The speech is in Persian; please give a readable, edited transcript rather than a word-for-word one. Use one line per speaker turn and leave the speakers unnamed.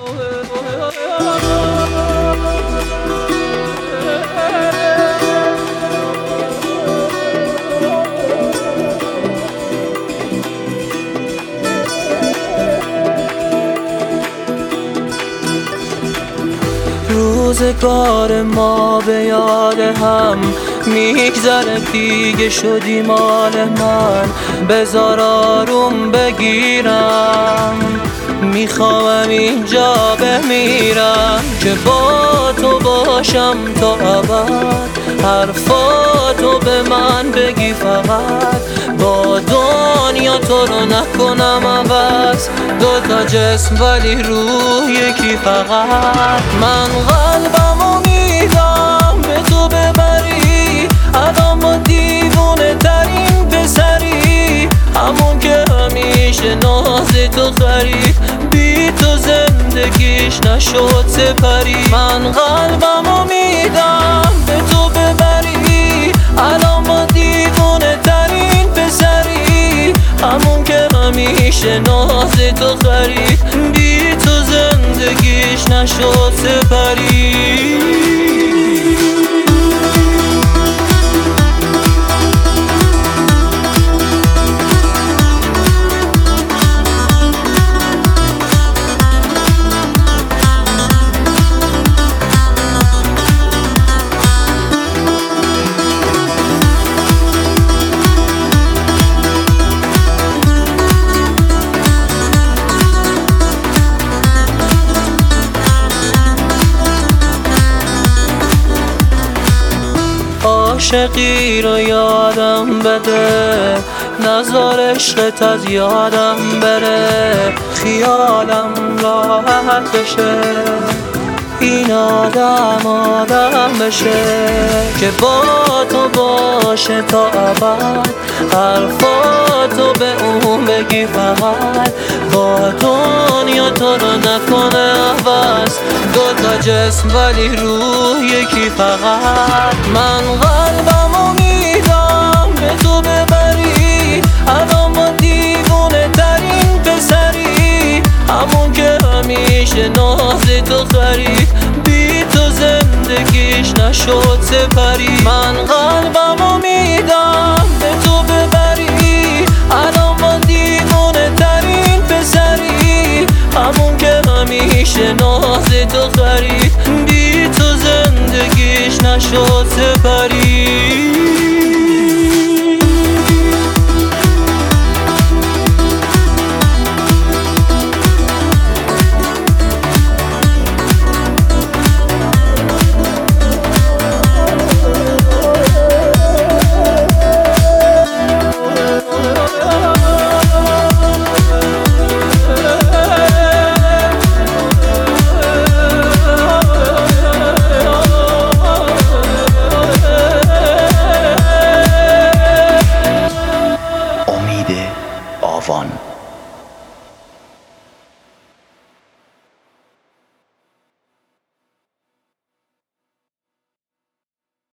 روزگار ما به یاد هم میگذره، دیگه شدی مال من. بذار آروم بگیرم، میخوام اینجا بمیرم که با تو باشم تا ابد. حرفاتو به من بگی فقط، با دنیا تو رو نکنم عوض. دوتا جسم ولی روح یکی فقط. من قلبمو میدم به تو ببری، الان با دیوونه ترین پسری، همون که همیشه ناز تو خرید، بی تو زندگیش نشد سپری. من قلبمو میدم به تو ببری، الان با دیوونه ترین پسری، همون که همیشه ناز تو خرید، بی تو زندگیش نشد سپری. عاشقی رو یادم بده، نذار عشقت از یادم بره، خیالم راحت بشه، این آدم بشه که با تو باشه تا ابد. حرفاتو به اون بگی فقط، با دنیا تو رو نکنه عوض. دوتا جسم ولی روح یکی فقط. من قلبمو میدم به تو ببری، الان با دیوونه ترین پسری، همون که همیشه ناز تو خرید، بی تو زندگیش نشد سپری. من قلبمو میدم به تو ببری، الان با دیوونه ترین پسری، همون که همیشه ناز تو خرید، بی تو زندگیش نشد سپری.
آوان